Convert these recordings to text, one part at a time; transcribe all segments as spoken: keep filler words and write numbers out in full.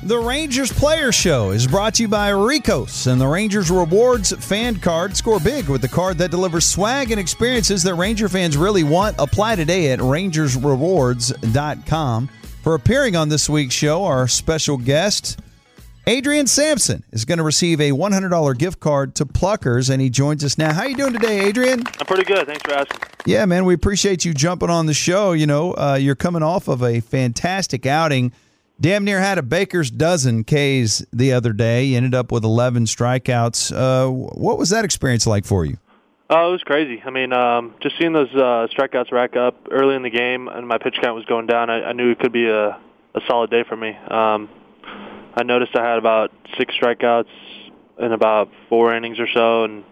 The Rangers Player Show is brought to you by Ricos and the Rangers Rewards fan card. Score big with the card that delivers swag and experiences that Ranger fans really want. Apply today at rangers rewards dot com. For appearing on this week's show, our special guest, Adrian Sampson, is going to receive a one hundred dollars gift card to Pluckers, and he joins us now. How you doing today, Adrian? I'm pretty good. Thanks for asking. Yeah, man, we appreciate you jumping on the show. You know, uh, you're coming off of a fantastic outing. Damn near had a baker's dozen Ks the other day. You ended up with eleven strikeouts. Uh, what was that experience like for you? Oh, it was crazy. I mean, um, just seeing those uh, strikeouts rack up early in the game and my pitch count was going down, I, I knew it could be a, a solid day for me. Um, I noticed I had about six strikeouts in about four innings or so, and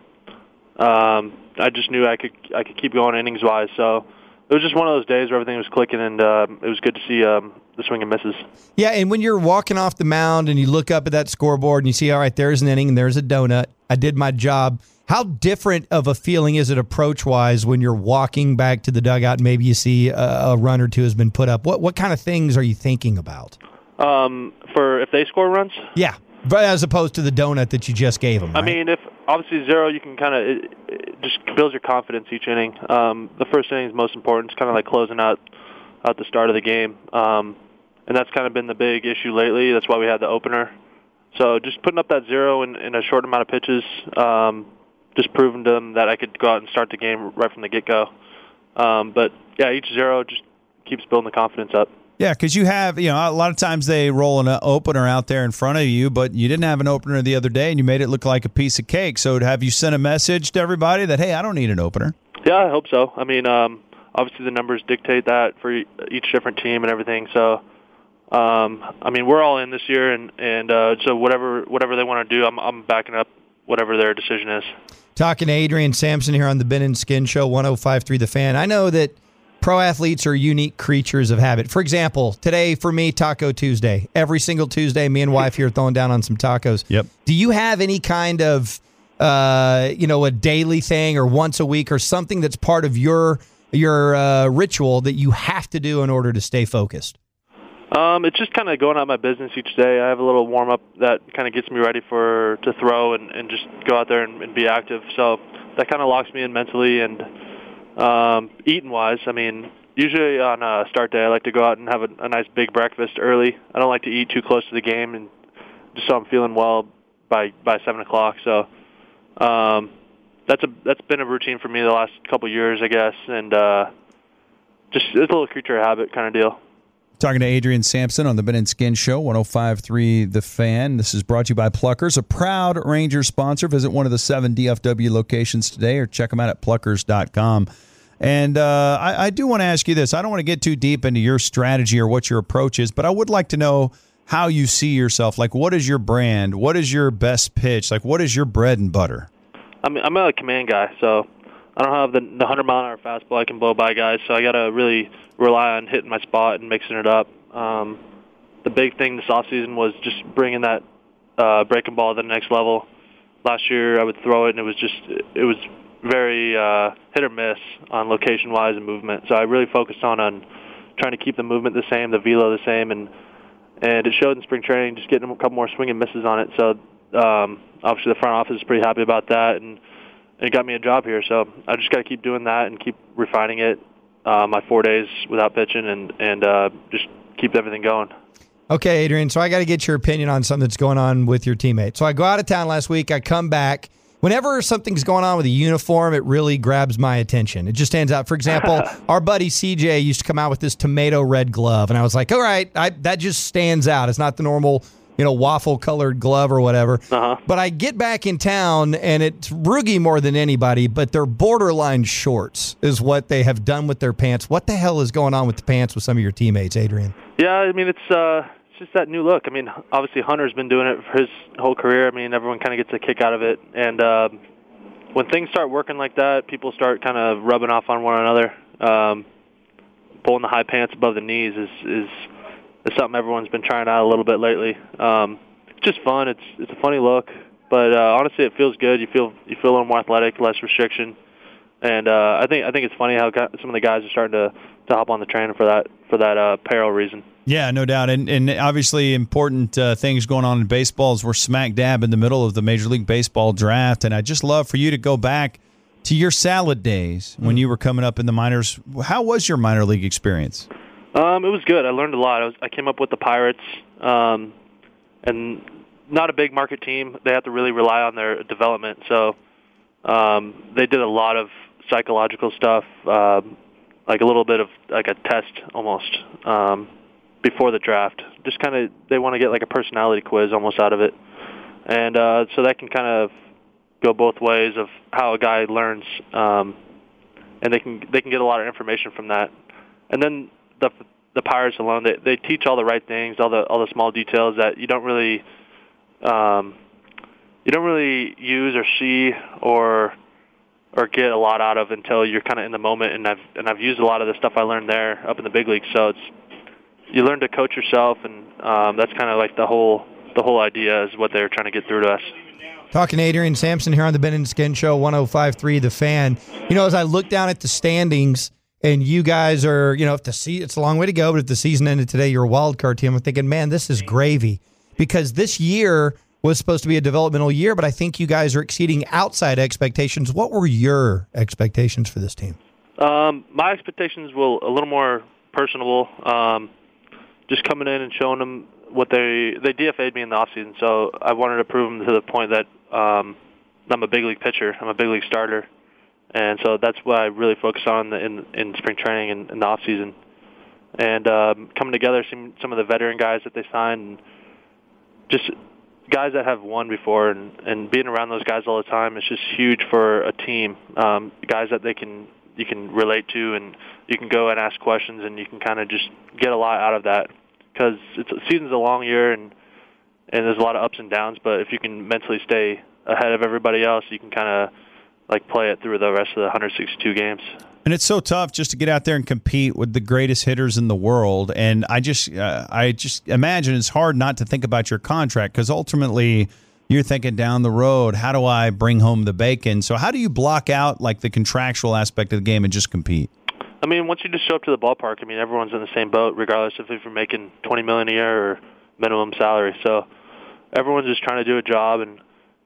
um, I just knew I could I could keep going innings-wise. So it was just one of those days where everything was clicking, and uh, it was good to see um, the swing and misses. Yeah, and when you're walking off the mound and you look up at that scoreboard and you see, all right, there's an inning and there's a donut. I did my job. How different of a feeling is it approach-wise when you're walking back to the dugout and maybe you see a, a run or two has been put up? What what kind of things are you thinking about? Um, for if they score runs? Yeah, but as opposed to the donut that you just gave them, right? I mean, if obviously zero, you can kind of it, it just builds your confidence each inning. Um, the first inning is most important. It's kind of like closing out at the start of the game, um, and that's kind of been the big issue lately. That's why we had the opener. So just putting up that zero in, in a short amount of pitches, um, just proving to them that I could go out and start the game right from the get-go. Um, but, yeah, each zero just keeps building the confidence up. Yeah, because you have, you know, a lot of times they roll an opener out there in front of you, but you didn't have an opener the other day, and you made it look like a piece of cake. So have you sent a message to everybody that, hey, I don't need an opener? Yeah, I hope so. I mean, um, obviously the numbers dictate that for each different team and everything. So, um, I mean, we're all in this year, and, and uh, so whatever whatever they want to do, I'm, I'm backing up whatever their decision is. Talking to Adrian Sampson here on the Ben and Skin Show, one oh five point three The Fan. I know that pro athletes are unique creatures of habit. For example, today for me, Taco Tuesday. Every single Tuesday, me and wife here throwing down on some tacos. Yep. Do you have any kind of, uh, you know, a daily thing or once a week or something that's part of your your uh, ritual that you have to do in order to stay focused? Um, it's just kind of going out my business each day. I have a little warm-up that kind of gets me ready for to throw and, and just go out there and, and be active. So that kind of locks me in mentally. And um, eating-wise, I mean, usually on a start day, I like to go out and have a, a nice big breakfast early. I don't like to eat too close to the game, and just so I'm feeling well by by seven o'clock. So um, that's a that's been a routine for me the last couple of years, I guess, and uh, just it's a little creature of habit kind of deal. Talking to Adrian Sampson on the Ben and Skin Show, one oh five point three The Fan. This is brought to you by Pluckers, a proud Ranger sponsor. Visit one of the seven D F W locations today or check them out at pluckers dot com. And uh, I, I do want to ask you this. I don't want to get too deep into your strategy or what your approach is, but I would like to know how you see yourself. Like, what is your brand? What is your best pitch? Like, what is your bread and butter? I mean, I'm a command guy, so I don't have the, the one hundred mile an hour fastball I can blow by guys, so I got to really rely on hitting my spot and mixing it up. Um, the big thing this offseason was just bringing that uh, breaking ball to the next level. Last year I would throw it, and it was just it was very uh, hit or miss on location-wise and movement. So I really focused on, on trying to keep the movement the same, the velo the same, and and it showed in spring training, just getting a couple more swing and misses on it. So um, obviously the front office is pretty happy about that, and it got me a job here. So I just got to keep doing that and keep refining it. Uh, my four days without pitching and, and uh, just keep everything going. Okay, Adrian, so I got to get your opinion on something that's going on with your teammate. So I go out of town last week. I come back. Whenever something's going on with a uniform, it really grabs my attention. It just stands out. For example, our buddy C J used to come out with this tomato red glove, and I was like, all right, I, that just stands out. It's not the normal, you know, waffle-colored glove or whatever. Uh-huh. But I get back in town, and it's Rugi more than anybody, but they're borderline shorts is what they have done with their pants. What the hell is going on with the pants with some of your teammates, Adrian? Yeah, I mean, it's uh, it's just that new look. I mean, obviously Hunter's been doing it for his whole career. I mean, everyone kind of gets a kick out of it. And uh, when things start working like that, people start kind of rubbing off on one another. Um, pulling the high pants above the knees is is – It's something everyone's been trying out a little bit lately. Um, it's just fun. It's it's a funny look, but uh, honestly, it feels good. You feel you feel a little more athletic, less restriction. And uh, I think I think it's funny how some of the guys are starting to, to hop on the train for that for that uh, payroll reason. Yeah, no doubt. And and obviously important uh, things going on in baseball is we're smack dab in the middle of the Major League Baseball draft. And I'd just love for you to go back to your salad days when you were coming up in the minors. How was your minor league experience? Um, it was good. I learned a lot. I, was, I came up with the Pirates, um, and not a big market team. They have to really rely on their development. So um, they did a lot of psychological stuff, um, like a little bit of like a test almost um, before the draft. Just kind of they want to get like a personality quiz almost out of it, and uh, so that can kind of go both ways of how a guy learns, um, and they can they can get a lot of information from that. And then the the Pirates alone, they they teach all the right things, all the all the small details that you don't really um, you don't really use or see or or get a lot out of until you're kind of in the moment. And I've and I've used a lot of the stuff I learned there up in the big leagues. So it's you learn to coach yourself, and um, that's kind of like the whole the whole idea is what they're trying to get through to us. Talking to Adrian Sampson here on the Ben and Skin Show, one oh five point three The Fan. You know, as I look down at the standings, and you guys are, you know, if the se- it's a long way to go, but if the season ended today, you're a wild card team. I'm thinking, man, this is gravy, because this year was supposed to be a developmental year, but I think you guys are exceeding outside expectations. What were your expectations for this team? Um, my expectations were a little more personable. Um, just coming in and showing them what they they D F A'd me in the offseason, so I wanted to prove them to the point that um, I'm a big league pitcher. I'm a big league starter, and so that's what I really focus on in in spring training and in the offseason. And um, coming together, seeing some of the veteran guys that they signed, and just guys that have won before, and, and being around those guys all the time is just huge for a team. Um, guys that they can you can relate to, and you can go and ask questions, and you can kind of just get a lot out of that. Because it's season's a long year, and and there's a lot of ups and downs. But if you can mentally stay ahead of everybody else, you can kind of like play it through the rest of the one hundred sixty-two games. And it's so tough just to get out there and compete with the greatest hitters in the world. And I just uh, I just imagine it's hard not to think about your contract, because ultimately you're thinking down the road, how do I bring home the bacon? So how do you block out like the contractual aspect of the game and just compete? I mean, once you just show up to the ballpark, I mean, everyone's in the same boat, regardless of if you're making twenty million dollars a year or minimum salary. So everyone's just trying to do a job, and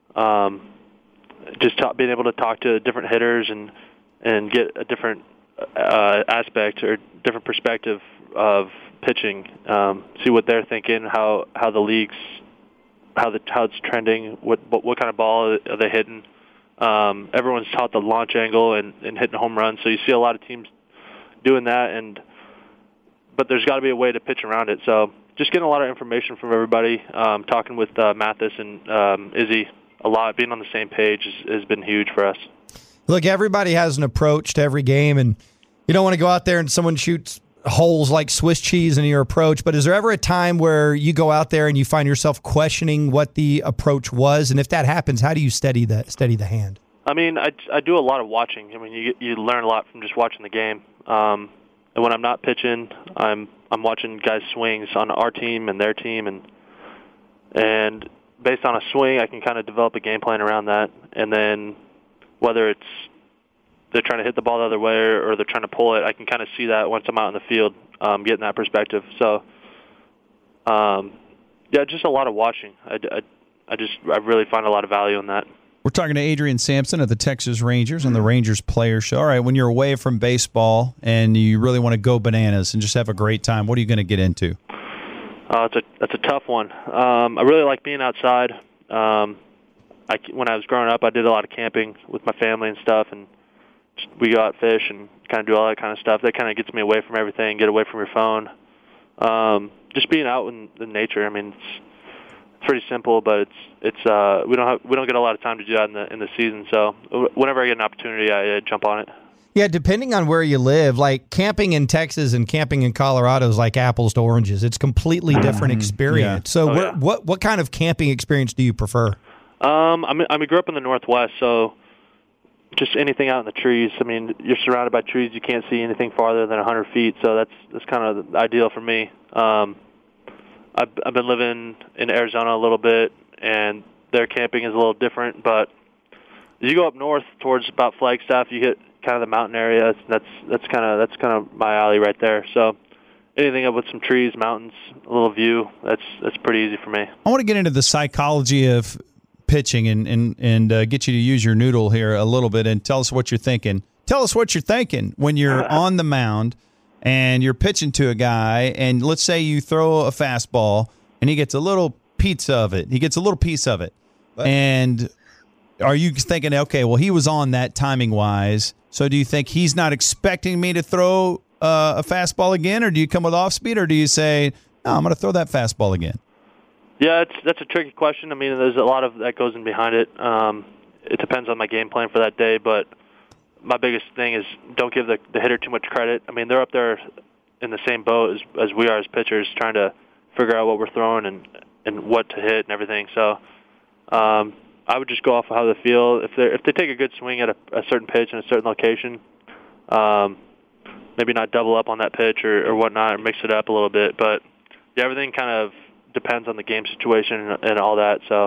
um, just talk, being able to talk to different hitters and and get a different uh, aspect or different perspective of pitching. Um, see what they're thinking, how how the league's how the how it's trending, what what, what kind of ball are they hitting. Um, everyone's taught the launch angle and, and hitting home runs, so you see a lot of teams doing that, and but there's got to be a way to pitch around it. So just getting a lot of information from everybody, um, talking with uh, Mathis and um, Izzy a lot, being on the same page has, has been huge for us. Look, everybody has an approach to every game, and you don't want to go out there and someone shoots holes like Swiss cheese in your approach, but is there ever a time where you go out there and you find yourself questioning what the approach was? And if that happens, how do you steady the, steady the hand? I mean, I, I do a lot of watching. I mean, you you learn a lot from just watching the game. Um, and when I'm not pitching, I'm I'm watching guys' swings on our team and their team, and and based on a swing, I can kind of develop a game plan around that. And then whether it's they're trying to hit the ball the other way or, or they're trying to pull it, I can kind of see that once I'm out in the field, um, getting that perspective. So, um, yeah, just a lot of watching. I, I, I just I really find a lot of value in that. We're talking to Adrian Sampson of the Texas Rangers on the Rangers Player Show. All right, when you're away from baseball and you really want to go bananas and just have a great time, what are you going to get into? Uh, it's a that's a tough one. Um, I really like being outside. Um, I, when I was growing up, I did a lot of camping with my family and stuff, and we go out fish and kind of do all that kind of stuff. That kind of gets me away from everything, get away from your phone. Um, just being out in the nature. I mean, it's pretty simple, but it's it's uh, we don't have, we don't get a lot of time to do that in the in the season. So whenever I get an opportunity, I uh, jump on it. Yeah, depending on where you live, like camping in Texas and camping in Colorado is like apples to oranges. It's completely different experience. Yeah. So, Oh, where, yeah. what what kind of camping experience do you prefer? Um, I mean, I grew up in the Northwest, so just anything out in the trees. I mean, you're surrounded by trees. You can't see anything farther than one hundred feet, so that's that's kind of ideal for me. Um, I've, I've been living in Arizona a little bit, and their camping is a little different, but you go up north towards about Flagstaff, you hit kind of the mountain area. That's that's kind of that's kind of my alley right there. So anything up with some trees, mountains, a little view, that's that's pretty easy for me. I want to get into the psychology of pitching and and and uh, get you to use your noodle here a little bit and tell us what you're thinking. Tell us what you're thinking when you're on the mound and you're pitching to a guy, and let's say you throw a fastball and he gets a little pizza of it. He gets a little piece of it. And are you thinking, okay, well, he was on that timing-wise, so do you think he's not expecting me to throw uh, a fastball again, or do you come with off-speed, or do you say, no, I'm going to throw that fastball again? Yeah, it's, that's a tricky question. I mean, there's a lot of that goes in behind it. Um, it depends on my game plan for that day, but my biggest thing is don't give the, the hitter too much credit. I mean, they're up there in the same boat as, as we are as pitchers, trying to figure out what we're throwing and, and what to hit and everything. So um, I would just go off of how they feel. If they if they take a good swing at a, a certain pitch in a certain location, um, maybe not double up on that pitch or, or whatnot, or mix it up a little bit. But yeah, everything kind of depends on the game situation and, and all that. So.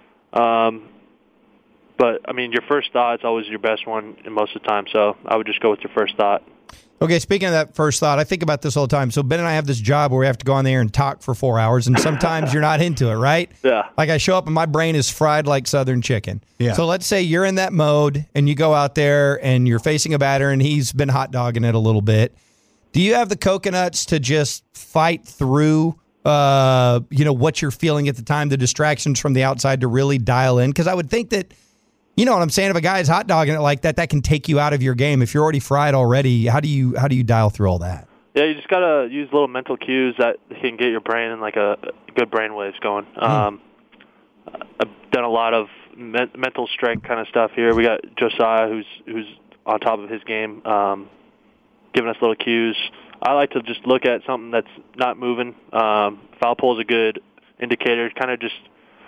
Um, But, I mean, your first thought is always your best one in most of the time, so I would just go with your first thought. Okay, speaking of that first thought, I think about this all the time. So Ben and I have this job where we have to go on there and talk for four hours, and sometimes you're not into it, right? Yeah. Like I show up and my brain is fried like Southern chicken. Yeah. So let's say you're in that mode and you go out there and you're facing a batter and he's been hot dogging it a little bit. Do you have the coconuts to just fight through uh, you know, what you're feeling at the time, the distractions from the outside to really dial in? Because I would think that, you know what I'm saying, if a guy is hot dogging it like that, that can take you out of your game. If you're already fried already, how do you how do you dial through all that? Yeah, you just got to use little mental cues that can get your brain in like a good brain waves going. Mm. Um, I've done a lot of men- mental strength kind of stuff here. We got Josiah, who's who's on top of his game, um, giving us little cues. I like to just look at something that's not moving. Um, foul pole is a good indicator. Kind of just,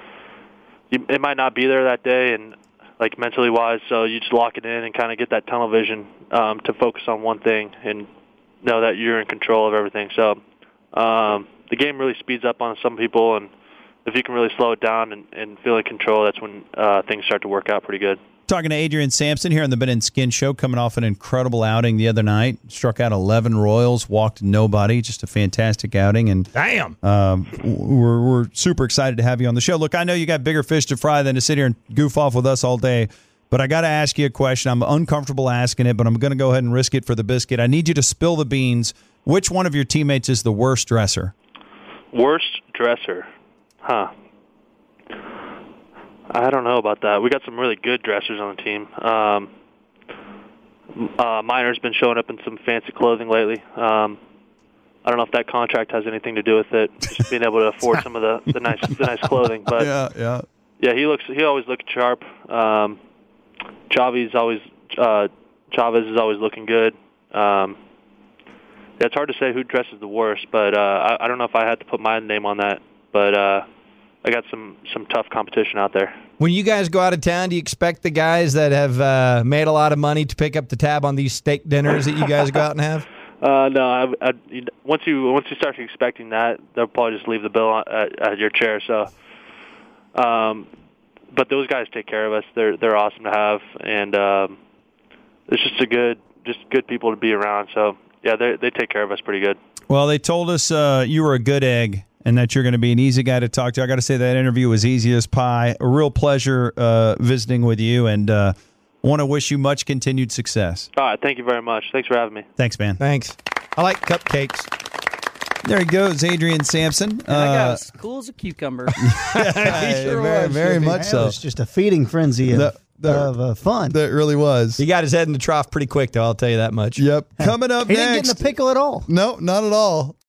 you, it might not be there that day, and like mentally wise, so you just lock it in and kind of get that tunnel vision um, to focus on one thing and know that you're in control of everything. So um, the game really speeds up on some people, and if you can really slow it down and, and feel in control, that's when uh, things start to work out pretty good. Talking to Adrian Sampson here on the Ben and Skin Show, coming off an incredible outing the other night. Struck out eleven Royals, walked nobody. Just a fantastic outing. And damn, um, we're we're super excited to have you on the show. Look, I know you got bigger fish to fry than to sit here and goof off with us all day, but I got to ask you a question. I'm uncomfortable asking it, but I'm going to go ahead and risk it for the biscuit. I need you to spill the beans. Which one of your teammates is the worst dresser? Worst dresser? Huh. I don't know about that. We got some really good dressers on the team. Um, uh, Miner's been showing up in some fancy clothing lately. Um, I don't know if that contract has anything to do with it, just being able to afford some of the, the nice the nice clothing. But yeah, yeah, yeah. He looks. He always looks sharp. Um, Chavi's always uh, Chavez is always looking good. Um, yeah, it's hard to say who dresses the worst, but uh, I, I don't know if I had to put my name on that, but. Uh, I got some, some tough competition out there. When you guys go out of town, do you expect the guys that have uh, made a lot of money to pick up the tab on these steak dinners that you guys go out and have? Uh, no, I, I, once you once you start expecting that, they'll probably just leave the bill at, at your chair. So, um, but those guys take care of us. They're they're awesome to have, and um, it's just a good just good people to be around. So yeah, they they take care of us pretty good. Well, they told us uh, you were a good egg, and that you're going to be an easy guy to talk to. I got to say that interview was easy as pie. A real pleasure uh, visiting with you, and uh, want to wish you much continued success. All right, thank you very much. Thanks for having me. Thanks, man. Thanks. I like cupcakes. There he goes, Adrian Sampson. And I got as cool as a cucumber. Yeah, sure very, very much so. It was just a feeding frenzy of, The- the- of uh, fun. That really was. He got his head in the trough pretty quick, though, I'll tell you that much. Yep. Coming up He next. didn't get in the pickle at all. No, not at all.